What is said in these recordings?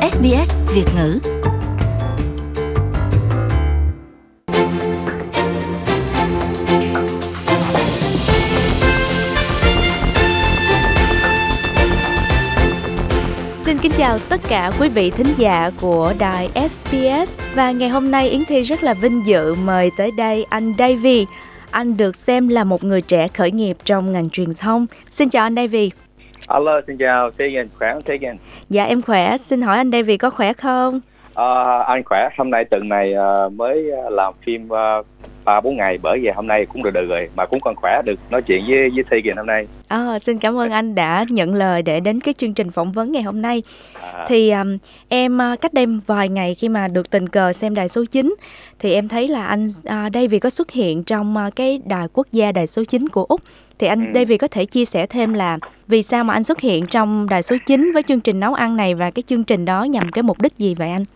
SBS Việt ngữ. Xin kính chào tất cả quý vị thính giả của đài SBS. Và ngày hôm nay Yến Thi rất là vinh dự mời tới đây anh Davy. Anh được xem là một người trẻ khởi nghiệp trong ngành truyền thông. Xin chào anh Davy. Hello, xin chào Tegan, khỏe không Tegan? Dạ em khỏe, xin hỏi anh Davy có khỏe không? Anh khỏe, hôm nay tuần này mới làm phim 3-4 ngày, bởi vì hôm nay cũng được rồi, mà cũng còn khỏe được nói chuyện với Tegan hôm nay. Xin cảm ơn anh đã nhận lời để đến cái chương trình phỏng vấn ngày hôm nay. Thì em cách đây vài ngày khi mà được tình cờ xem đài số 9 thì em thấy là anh Davy có xuất hiện trong cái đài quốc gia, đài số 9 của Úc. Thì anh Davy có thể chia sẻ thêm là vì sao mà anh xuất hiện trong đài số 9 với chương trình nấu ăn này, và cái chương trình đó nhằm cái mục đích gì vậy anh?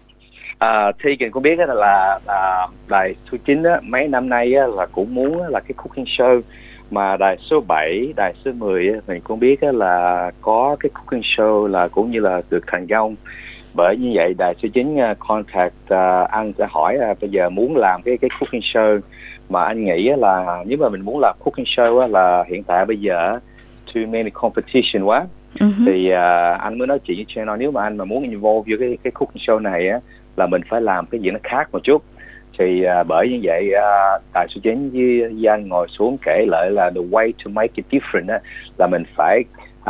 Tegan cũng biết là đài số 9 á, mấy năm nay á, là cũng muốn là cái cooking show, mà đài số 7, đài số 10 á, mình cũng biết á, là có cái cooking show là cũng như là được thành công. Bởi như vậy đài số 9 contact anh sẽ hỏi bây giờ muốn làm cái cooking show, mà anh nghĩ là nếu mà mình muốn làm cooking show á, là hiện tại bây giờ too many competition quá. Thì anh mới nói chuyện với channel, nếu mà anh mà muốn involve vô cái cooking show này á, là mình phải làm cái gì nó khác một chút. Thì bởi như vậy đài số 9 với anh ngồi xuống kể lại là the way to make it different á, là mình phải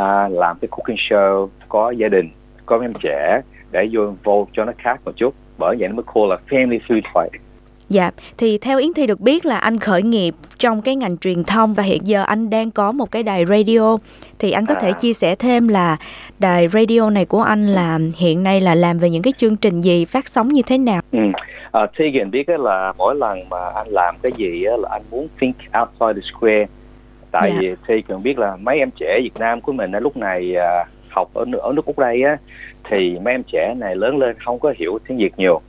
làm cái cooking show có gia đình, có em trẻ để vô involve cho nó khác một chút. Bởi vậy nó mới call là family food fight. Dạ, thì theo Yến Thi được biết là anh khởi nghiệp trong cái ngành truyền thông và hiện giờ anh đang có một cái đài radio. Thì anh có thể chia sẻ thêm là đài radio này của anh là hiện nay là làm về những cái chương trình gì, phát sóng như thế nào? Tegan biết là mỗi lần mà anh làm cái gì là anh muốn think outside the square. Tại vì Tegan biết là mấy em trẻ Việt Nam của mình lúc này học ở nước Úc đây á, thì mấy em trẻ này lớn lên không có hiểu tiếng Việt nhiều.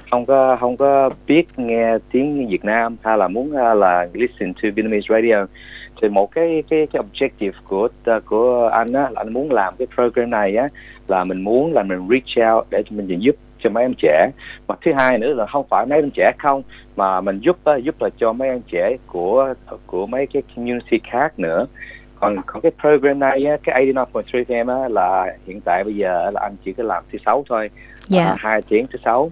Không có biết nghe tiếng Việt Nam, hay là muốn là listen to Vietnamese radio. Thì một cái objective của anh á, là anh muốn làm cái program này á, là mình muốn là mình reach out để mình giúp cho mấy em trẻ. Mà thứ hai nữa là không phải mấy em trẻ không, mà mình giúp là cho mấy em trẻ của mấy cái community khác nữa. Còn cái program này á, cái 89.3 FM á, là hiện tại bây giờ là anh chỉ có làm thứ 6 thôi, 2 tiếng thứ 6.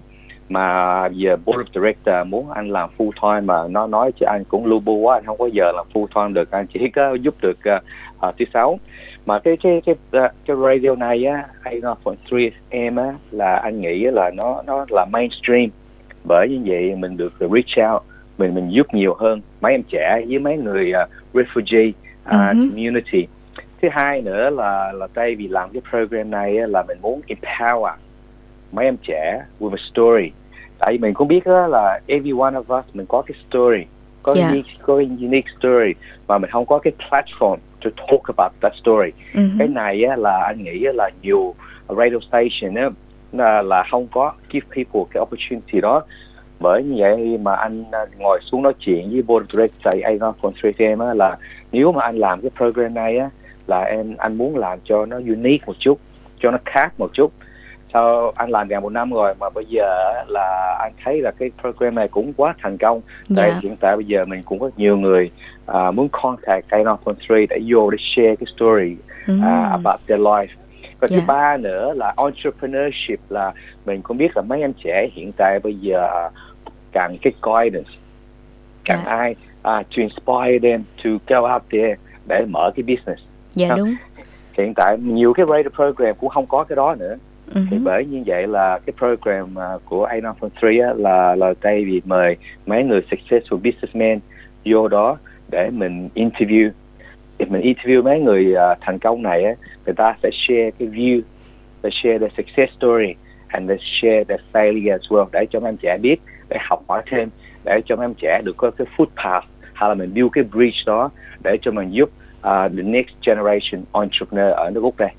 Mà giờ board of director muốn anh làm full time, mà nó nói cho anh cũng lu bu quá, anh không có giờ làm full time được, anh chỉ có giúp được thứ 6. Mà cái radio này á, 89.3 FM á, là anh nghĩ là nó là mainstream. Bởi như vậy mình được reach out, mình giúp nhiều hơn mấy em trẻ với mấy người refugee community. Thứ hai nữa là tại vì làm cái program này á, là mình muốn empower mấy em trẻ with a story. Tại vì mình cũng biết đó là every one of us mình có cái story, có unique story, mà mình không có cái platform to talk about that story. Cái này á, là anh nghĩ là nhiều radio station á, là không có give people cái opportunity đó. Bởi như vậy mà anh ngồi xuống nói chuyện với board director 89.3 FM á, là nếu mà anh làm cái program này á, là anh muốn làm cho nó unique một chút, cho nó khác một chút. Sau anh làm gần 1 năm rồi, mà bây giờ là anh thấy là cái program này cũng quá thành công. Tại hiện tại bây giờ mình cũng có nhiều người muốn contact 89.3 để vô để share cái story about their life. Và thứ ba nữa là entrepreneurship, là mình cũng biết là mấy em trẻ hiện tại bây giờ cần cái guidance, cần ai to inspire them to go out there để mở cái business. Đúng. Hiện tại nhiều cái radio program cũng không có cái đó nữa. Thì bởi như vậy là cái program của 89.3 là tại vì mời mấy người successful businessmen vô đó để mình interview. Thì mình interview mấy người thành công này á, người ta sẽ share cái view, they share their success story and they share their failure as well, để cho mấy em trẻ biết, để học hỏi thêm, để cho mấy em trẻ được có cái footpath, hay là mình build cái bridge đó để cho mình giúp the next generation entrepreneur ở nước Úc đây.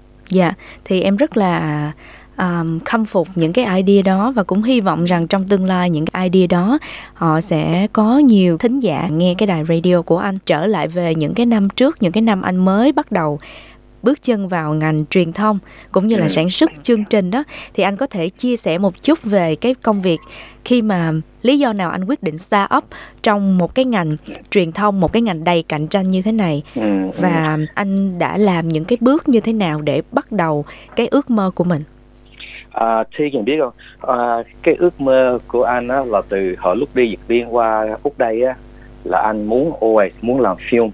Thì em rất là khâm phục những cái idea đó, và cũng hy vọng rằng trong tương lai những cái idea đó họ sẽ có nhiều thính giả nghe cái đài radio của anh. Trở lại về những cái năm trước, những cái năm anh mới bắt đầu bước chân vào ngành truyền thông cũng như là sản xuất chương trình đó, thì anh có thể chia sẻ một chút về cái công việc khi mà lý do nào anh quyết định start up trong một cái ngành truyền thông, một cái ngành đầy cạnh tranh như thế này, và anh đã làm những cái bước như thế nào để bắt đầu cái ước mơ của mình? Thi Kiền biết không, cái ước mơ của anh á, là từ hồi lúc đi Việt Biên qua Úc đây á, là anh muốn làm phim.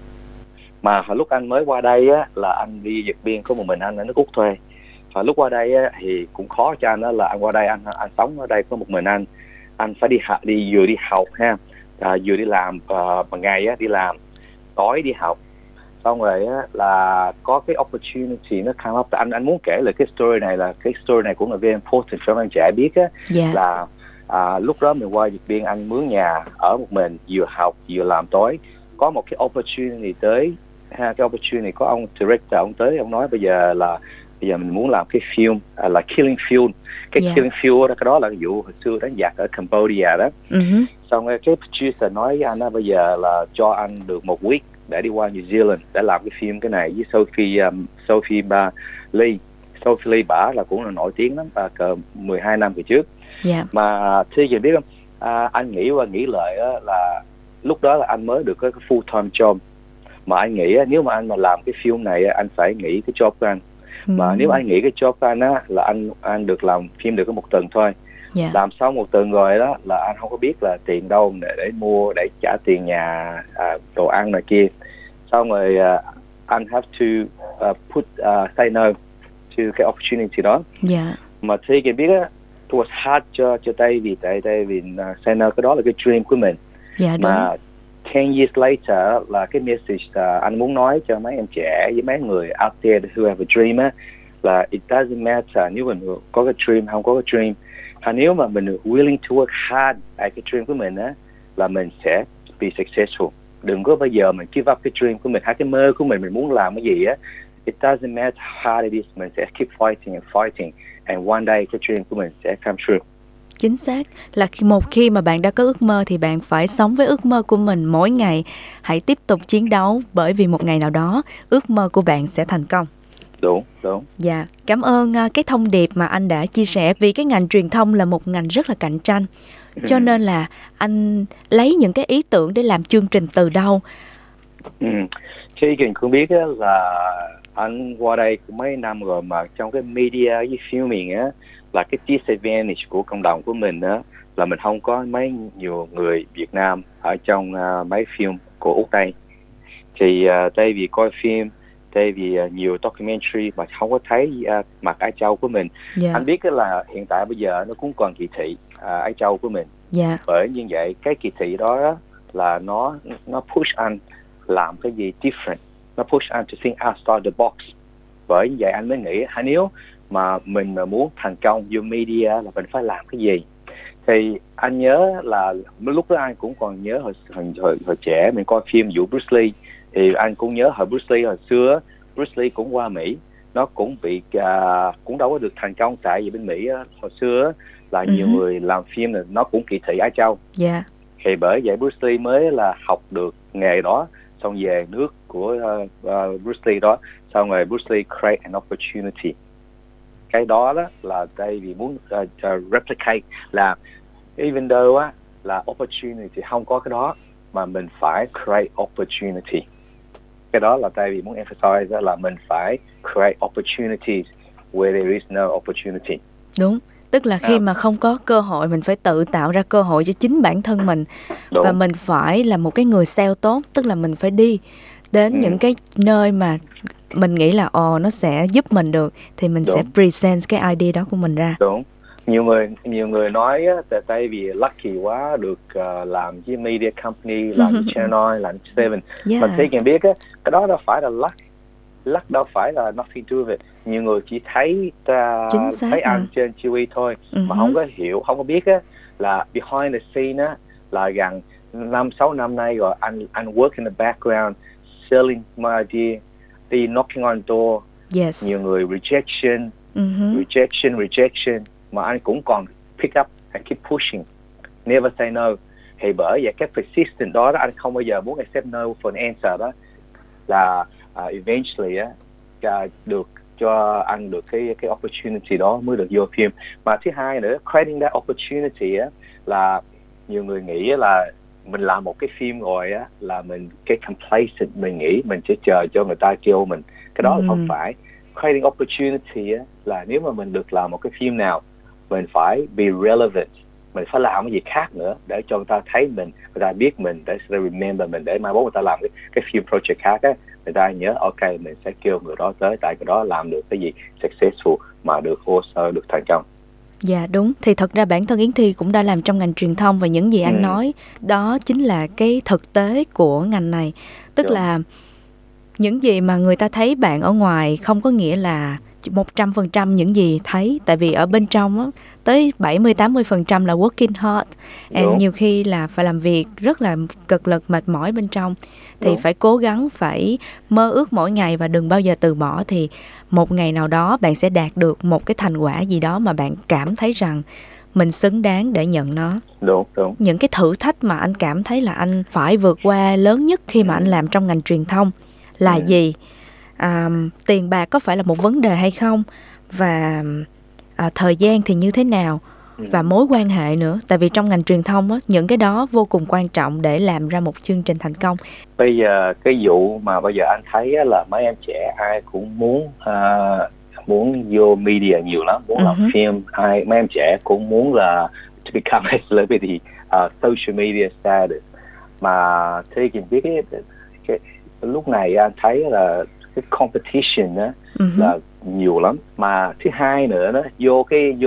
Mà hồi lúc anh mới qua đây á, là anh đi Việt Biên có một mình anh ở nước Úc thôi. Hồi lúc qua đây á, thì cũng khó cho anh á, là anh qua đây anh sống ở đây có một mình anh phải vừa đi học ha, vừa đi làm, bằng ngày á đi làm, tối đi học. Xong rồi á, là có cái opportunity nó come up. Anh muốn kể là cái story này cũng là very important cho anh trẻ biết á. Là lúc đó mình qua Việt Biên, anh mướn nhà ở một mình, vừa học vừa làm tối. Có một cái opportunity tới ha, cái opportunity có ông director, ông tới, ông nói bây giờ mình muốn làm cái film là Killing Field. Killing Field đó, cái đó là cái vụ hồi xưa đánh giặc ở Cambodia đó. Xong rồi cái producer nói với anh đó, bây giờ là cho anh được một week để đi qua New Zealand để làm cái phim cái này với Sophie Lee. Sophie Lee bả là cũng là nổi tiếng lắm, cỡ 12 năm về trước. Mà Thi Kiền biết không, anh nghĩ qua nghĩ lại là lúc đó là anh mới được cái full time job. Mà anh nghĩ nếu mà anh mà làm cái phim này anh phải nghỉ cái job của anh. Mà nếu anh nghỉ cái job của anh á, là anh được làm phim được có một tuần thôi. Làm xong một tuần rồi đó là anh không có biết là tiền đâu để mua, để trả tiền nhà, đồ ăn này kia. Xong rồi anh have to say no to cái opportunity đó. Mà Thi Kiền biết á, it was hard cho David, tại vì say no cái đó là cái dream của mình. Mà 10 years later là cái message anh muốn nói cho mấy em trẻ với mấy người out there who have a dream á, là it doesn't matter nếu mình có cái dream không có cái dream. Nếu mà mình willing to work hard at cái dream của mình á, là mình sẽ be successful. Đừng có bây giờ mình give up cái dream của mình, hay cái mơ của mình muốn làm cái gì á, it doesn't matter how hard it is, mình sẽ keep fighting and one day cái dream của mình sẽ come true. Chính xác, là khi mà bạn đã có ước mơ thì bạn phải sống với ước mơ của mình mỗi ngày. Hãy tiếp tục chiến đấu, bởi vì một ngày nào đó ước mơ của bạn sẽ thành công. Đúng. Cảm ơn cái thông điệp mà anh đã chia sẻ. Vì cái ngành truyền thông là một ngành rất là cạnh tranh, cho nên là anh lấy những cái ý tưởng để làm chương trình từ đâu? Khi cũng biết là anh qua đây cũng mấy năm rồi, mà trong cái media với filming á, là cái disadvantage của cộng đồng của mình á, là mình không có nhiều người Việt Nam ở trong mấy phim của Úc đây. Thì tại vì coi phim, tại vì nhiều documentary mà không có thấy mặt Á Châu của mình. Anh biết là hiện tại bây giờ nó cũng còn kỳ thị Á Châu của mình. Bởi như vậy cái kỳ thị đó là nó push anh làm cái gì different, nó push anh to think outside the box. Bởi như vậy anh mới nghĩ nếu mà mình mà muốn thành công vô media là mình phải làm cái gì. Thì anh nhớ là lúc đó anh cũng còn nhớ hồi trẻ mình coi phim vụ Bruce Lee, thì anh cũng nhớ hồi Bruce Lee hồi xưa, Bruce Lee cũng qua Mỹ, nó cũng bị cũng đâu có được thành công, tại vì bên Mỹ hồi xưa là nhiều người làm phim là nó cũng kỳ thị Á Châu. Thì bởi vậy Bruce Lee mới là học được nghề đó, xong về nước của Bruce Lee đó, xong rồi Bruce Lee create an opportunity. Cái đó là tại vì muốn replicate, là even though là opportunity không có cái đó, mà mình phải create opportunity. Cái đó là tại vì muốn emphasize là mình phải create opportunities where there is no opportunity. Đúng, tức là khi mà không có cơ hội, mình phải tự tạo ra cơ hội cho chính bản thân mình. Và mình phải là một cái người sale tốt, tức là mình phải đi đến những cái nơi mà mình nghĩ là nó sẽ giúp mình được, thì mình sẽ present cái idea đó của mình ra. Đúng. Nhiều người nói tại vì lucky quá được làm với media company, làm với Channel 9, làm với Seven. Mình thấy Kiền biết cái đó đâu phải là luck đâu phải là nothing to do with it. Nhiều người chỉ thấy anh trên TV thôi, mà không có hiểu, không có biết là behind the scene là gần 5-6 năm nay rồi anh work in the background selling my idea, đi knocking on door, nhiều người rejection, mà anh cũng còn pick up and keep pushing, never say no. Thì bởi vậy cái persistent đó anh không bao giờ muốn accept no for an answer đó, là eventually được cho anh được cái opportunity đó mới được vô phim. Mà thứ hai nữa, creating that opportunity á, là nhiều người nghĩ là mình làm một cái phim rồi á là mình cái complacent, mình nghĩ mình sẽ chờ cho người ta kêu mình. Cái đó là không phải. Creating opportunity á, là nếu mà mình được làm một cái phim nào, mình phải be relevant, mình phải làm cái gì khác nữa để cho người ta thấy mình, người ta biết mình, để remember mình, để mai mốt người ta làm cái phim project khác á, người ta nhớ ok mình sẽ kêu người đó tới, tại cái đó làm được cái gì successful mà được order, được thành công. Dạ đúng, thì thật ra bản thân Yến Thi cũng đã làm trong ngành truyền thông, và những gì anh nói đó chính là cái thực tế của ngành này. Tức là những gì mà người ta thấy bạn ở ngoài không có nghĩa là 100% những gì thấy, tại vì ở bên trong á, tới 70-80% là working hard, nhiều khi là phải làm việc rất là cực lực, mệt mỏi bên trong, thì phải cố gắng, phải mơ ước mỗi ngày và đừng bao giờ từ bỏ, thì một ngày nào đó bạn sẽ đạt được một cái thành quả gì đó mà bạn cảm thấy rằng mình xứng đáng để nhận nó. Đúng. Những cái thử thách mà anh cảm thấy là anh phải vượt qua lớn nhất khi mà anh làm trong ngành truyền thông là gì? Tiền bạc có phải là một vấn đề hay không? Và thời gian thì như thế nào? Và mối quan hệ nữa. Tại vì trong ngành truyền thông á, những cái đó vô cùng quan trọng để làm ra một chương trình thành công. Bây giờ cái vụ mà bây giờ anh thấy á, là mấy em trẻ ai cũng muốn vô media nhiều lắm, muốn làm phim, mấy em trẻ cũng muốn là to become a celebrity, social media status. Mà thế thì biết cái lúc này anh thấy là cái competition đó là nhiều lắm. Mà thứ hai nữa đó, vô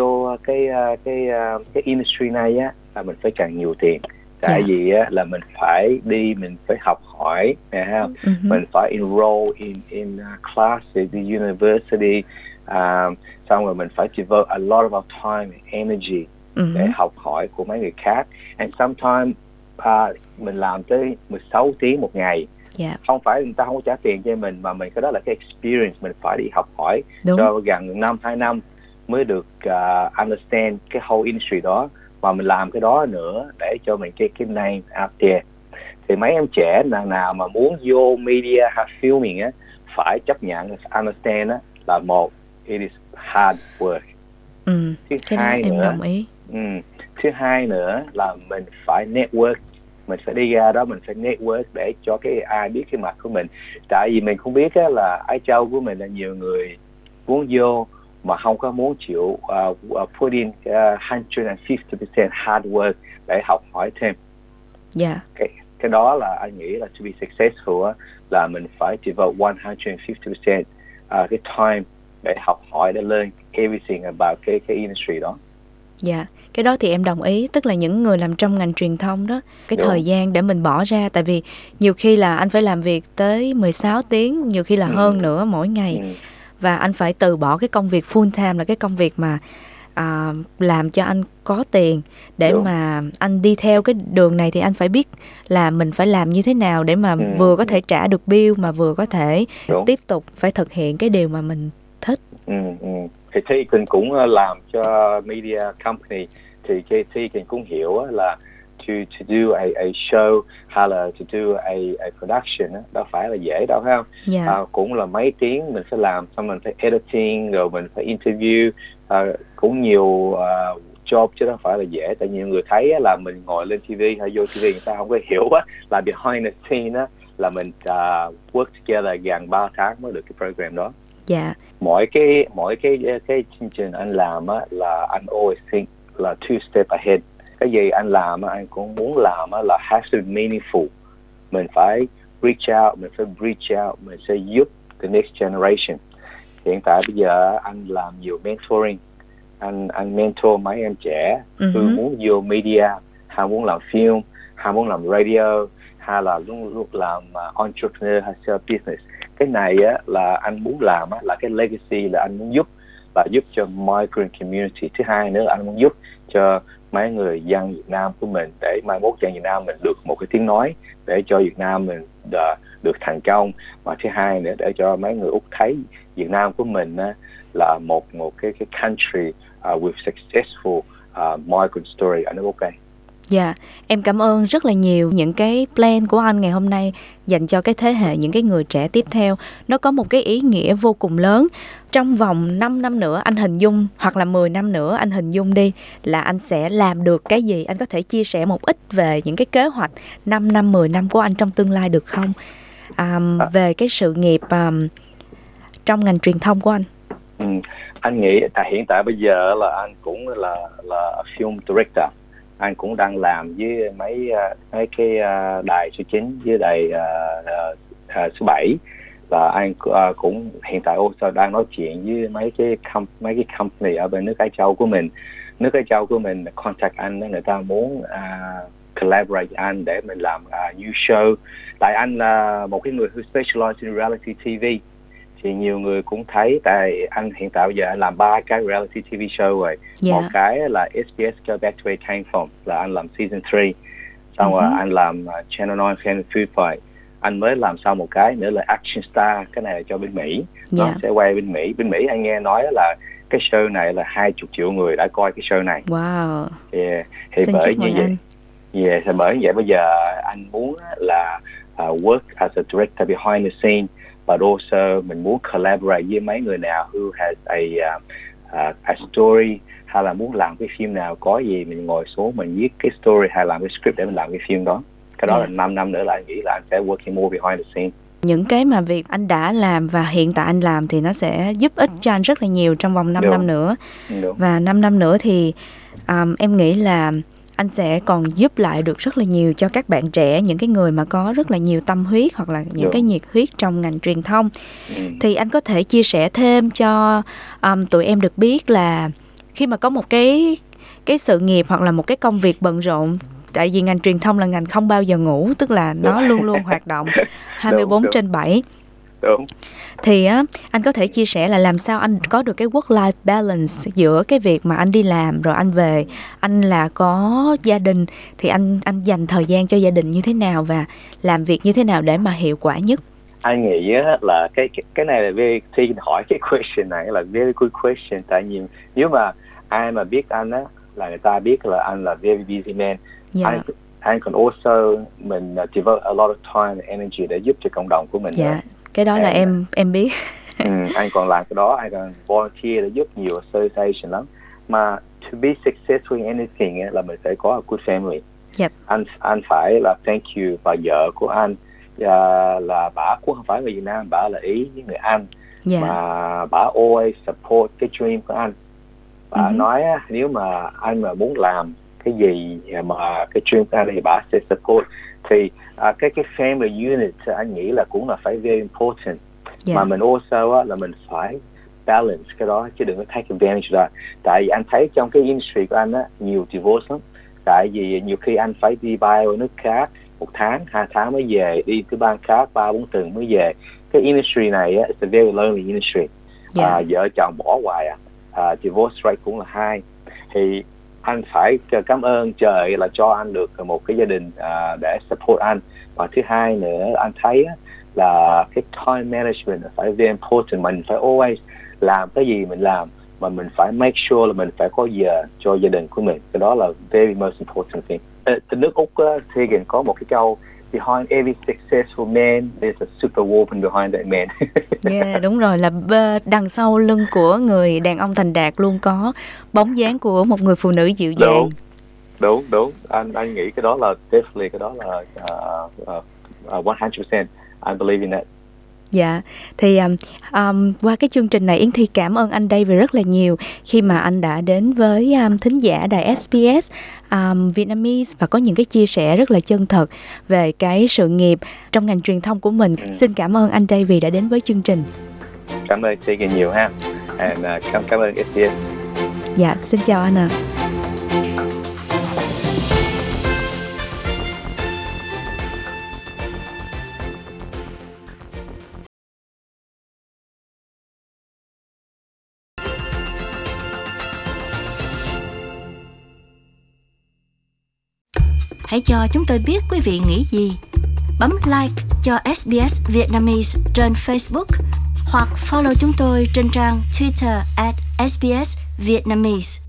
cái industry này á là mình phải càng nhiều tiền. Tại vì á là mình phải đi, mình phải học hỏi, mình phải enroll in classes, in university, xong rồi mình phải devote a lot of our time and energy để học hỏi của mấy người khác. And sometimes mình làm tới 16 tiếng một ngày. Không phải người ta không có trả tiền cho mình, mà mình cái đó là cái experience, mình phải đi học hỏi cho gần 2 năm mới được understand cái whole industry đó, và mình làm cái đó nữa để cho mình cái name out there. Thì mấy em trẻ nào mà muốn vô media hay filming á, phải chấp nhận, understand á, là một, it is hard work. Thứ hai nữa, đồng ý. Thứ hai nữa là mình phải network. Mình phải đi ra đó, mình phải network để cho cái ai biết cái mặt của mình. Tại vì mình không biết á, là Ái Châu của mình là nhiều người muốn vô mà không có muốn chịu put in 150% hard work để học hỏi thêm. Cái đó là anh nghĩ là to be successful á, là mình phải devote 150% cái time để học hỏi, để learn everything about cái industry đó. Cái đó thì em đồng ý. Tức là những người làm trong ngành truyền thông đó, cái thời gian để mình bỏ ra, tại vì nhiều khi là anh phải làm việc tới 16 tiếng, nhiều khi là hơn nữa mỗi ngày. Và anh phải từ bỏ cái công việc full time, là cái công việc mà làm cho anh có tiền, để mà anh đi theo cái đường này thì anh phải biết là mình phải làm như thế nào để mà vừa có thể trả được bill, mà vừa có thể tiếp tục phải thực hiện cái điều mà mình thích. Thì Thi cũng làm cho media company, thì Thi cũng hiểu là to do a show hay là to do a production đó phải là dễ đâu, phải không? Cũng là mấy tiếng mình phải làm, xong mình phải editing, rồi mình phải interview, cũng nhiều job chứ đó phải là dễ. Tại nhiều người thấy là mình ngồi lên TV hay vô TV, người ta không có hiểu là behind the scene là mình work together gần 3 tháng mới được cái program đó. Mỗi cái chương trình anh làm á, là anh always think là 2 step ahead. Cái gì anh làm anh cũng muốn làm là has to be meaningful. Mình phải reach out, mình phải reach out, mình sẽ giúp the next generation. Hiện tại bây giờ anh làm nhiều mentoring, anh mentor mấy em trẻ tôi muốn vô media, hay muốn làm film, hay muốn làm radio, hay là luôn làm entrepreneur hay sell business. Cái này á, là anh muốn làm á, là cái legacy, là anh muốn giúp cho migrant community. Thứ hai nữa là anh muốn giúp cho mấy người dân Việt Nam của mình, để mai mốt dân Việt Nam mình được một cái tiếng nói, để cho Việt Nam mình được thành công. Mà thứ hai nữa, để cho mấy người Úc thấy Việt Nam của mình là một cái country with successful migrant story ở nước Úc đây. Dạ, em cảm ơn rất là nhiều những cái plan của anh ngày hôm nay dành cho cái thế hệ những cái người trẻ tiếp theo. Nó có một cái ý nghĩa vô cùng lớn. Trong vòng 5 năm nữa anh hình dung, hoặc là 10 năm nữa anh hình dung đi, là anh sẽ làm được cái gì? Anh có thể chia sẻ một ít về những cái kế hoạch 5 năm, 10 năm của anh trong tương lai được không? Về cái sự nghiệp trong ngành truyền thông của anh. Anh nghĩ hiện tại bây giờ là anh cũng là film director. Anh cũng đang làm với mấy cái đài số 9 với đài số 7, và anh cũng hiện tại also đang nói chuyện với mấy cái company ở bên nước Ái Châu của mình. Nước Ái Châu của mình contact anh, người ta muốn collaborate với anh để mình làm new show. Tại anh là một cái người who specialize in reality TV, thì nhiều người cũng thấy, tại anh hiện tại bây giờ anh làm 3 cái reality TV show rồi. Một cái là SBS Go Back to Where It Came From, là anh làm season 3. Xong rồi anh làm Channel 9 Family Food Fight. Anh mới làm xong một cái nữa là Action Star, cái này là cho bên Mỹ. Nó sẽ quay bên Mỹ. Bên Mỹ anh nghe nói là cái show này là 20 triệu người đã coi cái show này. Wow. Yeah. Thì bởi như vậy. Yeah, thì bởi như vậy bây giờ anh muốn là work as a director behind the scene, but also mình muốn collaborate với mấy người nào who has a story, hay là muốn làm cái phim nào, có gì mình ngồi xuống mình viết cái story hay làm cái script để mình làm cái phim đó. Cái đó là 5 năm nữa là anh nghĩ là anh sẽ working more behind the scene. Những cái mà việc anh đã làm và hiện tại anh làm thì nó sẽ giúp ích cho anh rất là nhiều trong vòng 5 năm nữa. Và 5 năm nữa thì em nghĩ là anh sẽ còn giúp lại được rất là nhiều cho các bạn trẻ, những cái người mà có rất là nhiều tâm huyết hoặc là những cái nhiệt huyết trong ngành truyền thông. Thì anh có thể chia sẻ thêm cho tụi em được biết là khi mà có một cái sự nghiệp hoặc là một cái công việc bận rộn, tại vì ngành truyền thông là ngành không bao giờ ngủ, tức là nó luôn luôn hoạt động 24/7. Đúng. Thì anh có thể chia sẻ là làm sao anh có được cái work-life balance giữa cái việc mà anh đi làm rồi anh về, anh là có gia đình, thì anh dành thời gian cho gia đình như thế nào và làm việc như thế nào để mà hiệu quả nhất? Anh nghĩ là cái này là very, khi hỏi cái question này là very good question. Tại vì nếu mà ai mà biết anh á là người ta biết là anh là very busy man. Anh còn also mình devote a lot of time and energy để giúp cho cộng đồng của mình. Cái đó là em biết. Anh còn làm cái đó, anh còn volunteer để giúp nhiều association lắm. Mà to be successful in anything là mình phải có a good family. Anh phải là thank you và vợ của anh là bả cũng không phải người Việt Nam, bả là Ý với người Anh. Mà bả always support cái dream của anh. Bả nói nếu mà anh mà muốn làm cái gì mà cái dream của anh thì bả sẽ support. Thì cái family unit anh nghĩ là cũng là phải very important. Mà mình also là mình phải balance cái đó, chứ đừng có take advantage of that. Tại vì anh thấy trong cái industry của anh nhiều divorce lắm. Tại vì nhiều khi anh phải đi bay ở nước khác 1 tháng, 2 tháng mới về, đi cái bang khác 3-4 tuần mới về. Cái industry này it's a very lonely industry. Vợ chồng bỏ hoài divorce rate cũng là high. Thì anh phải cảm ơn trời là cho anh được một cái gia đình để support anh. Và thứ hai nữa anh thấy là cái time management phải very important. Mình phải always làm cái gì mình làm, mà mình phải make sure là mình phải có giờ cho gia đình của mình. Cái đó là very most important thing. Nước Úc thì có một cái câu behind every successful man there's a super woman behind that man. Đúng rồi, là đằng sau lưng của người đàn ông thành đạt luôn có bóng dáng của một người phụ nữ dịu dàng. Đúng. Anh nghĩ cái đó là definitely, cái đó là 100%. I believe in that. Thì qua cái chương trình này Yến Thi cảm ơn anh David rất là nhiều khi mà anh đã đến với thính giả đài SBS Vietnamese và có những cái chia sẻ rất là chân thật về cái sự nghiệp trong ngành truyền thông của mình. Xin cảm ơn anh David đã đến với chương trình. Cảm ơn chị nhiều ha. And cảm ơn SBS. Xin chào anh ạ. Hãy cho chúng tôi biết quý vị nghĩ gì. Bấm like cho SBS Vietnamese trên Facebook hoặc follow chúng tôi trên trang Twitter @SBS Vietnamese.